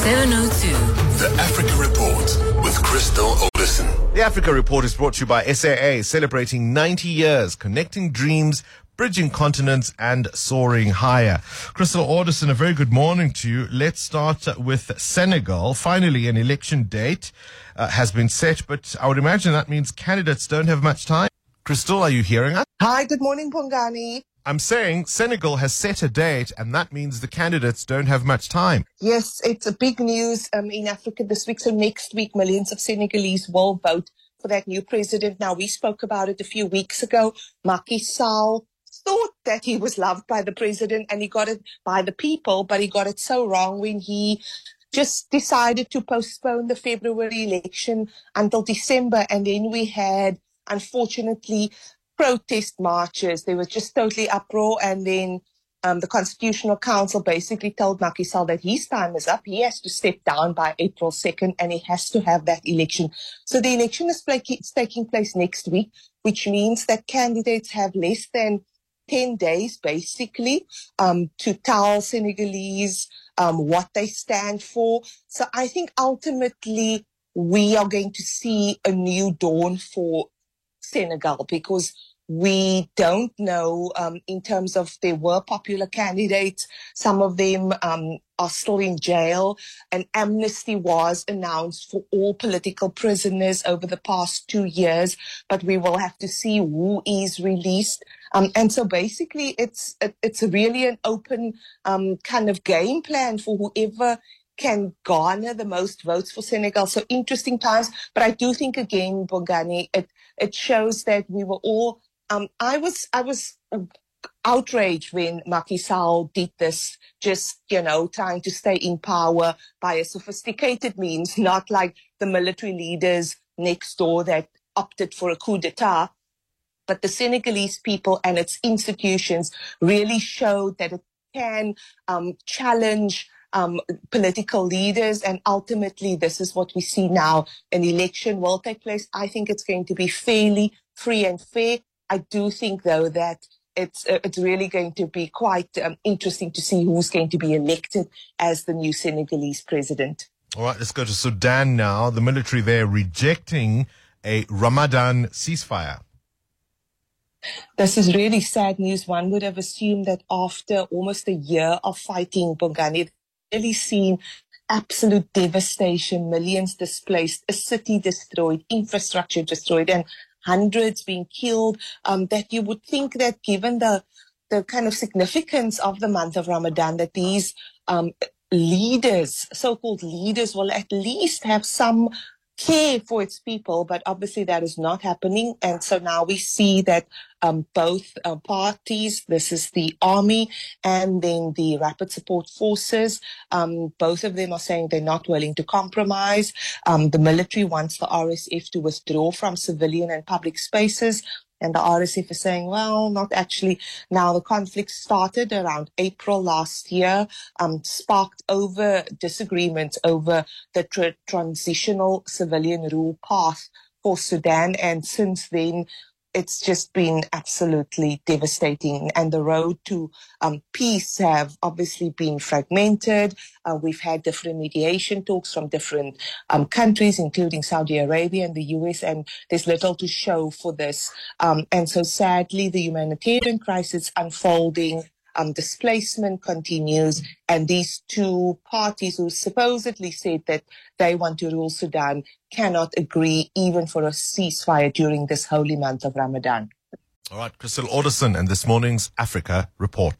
702. The Africa Report with Crystal Alderson. The Africa Report is brought to you by SAA, celebrating 90 years, connecting dreams, bridging continents, and soaring higher. Crystal Alderson, a very good morning to you. Let's start with Senegal. Finally, an election date has been set, but I would imagine that means candidates don't have much time. Crystal, are you hearing us? Hi, good morning, Bongani. I'm saying Senegal has set a date, and that means the candidates don't have much time. Yes, it's a big news in Africa this week. So next week, millions of Senegalese will vote for that new president. Now, we spoke about it a few weeks ago. Macky Sall thought that he was loved by the president and he got it by the people, but he got it so wrong when he just decided to postpone the February election until December. And then we had, unfortunately, protest marches. They were just totally uproar. And then the Constitutional Council basically told Macky Sall that his time is up. He has to step down by April 2nd and he has to have that election. So the election is taking place next week, which means that candidates have less than 10 days, basically, to tell Senegalese what they stand for. So I think ultimately we are going to see a new dawn for Senegal, because we don't know in terms of there were popular candidates. Some of them are still in jail. An amnesty was announced for all political prisoners over the past 2 years, but we will have to see who is released. And so basically it's really an open kind of game plan for whoever can garner the most votes for Senegal. So interesting times. But I do think, again, Bongani, it shows that we were all, I was outraged when Macky Sall did this, just, trying to stay in power by a sophisticated means, not like the military leaders next door that opted for a coup d'etat. But the Senegalese people and its institutions really showed that it can challenge political leaders, and ultimately this is what we see now. An election will take place. I think it's going to be fairly free and fair. I do think, though, that it's really going to be quite interesting to see who's going to be elected as the new Senegalese president. All right, let's go to Sudan now. The military there rejecting a Ramadan ceasefire. This is really sad news. One would have assumed that after almost a year of fighting, Bongani, really seen absolute devastation, millions displaced, a city destroyed, infrastructure destroyed, and hundreds being killed, that you would think that given the kind of significance of the month of Ramadan, that these leaders, so-called leaders, will at least have some care for its people, but obviously that is not happening. And so now we see that both parties, this is the army and then the rapid support forces, both of them are saying they're not willing to compromise. The military wants the RSF to withdraw from civilian and public spaces. And the RSF is saying, well, not actually. Now, the conflict started around April last year, sparked over disagreements over the transitional civilian rule path for Sudan. And since then, it's just been absolutely devastating. And the road to peace have obviously been fragmented. We've had different mediation talks from different countries, including Saudi Arabia and the US, and there's little to show for this. And so sadly, the humanitarian crisis unfolding, displacement continues, and these two parties who supposedly said that they want to rule Sudan cannot agree even for a ceasefire during this holy month of Ramadan. All right, Crystal Alderson and this morning's Africa Report.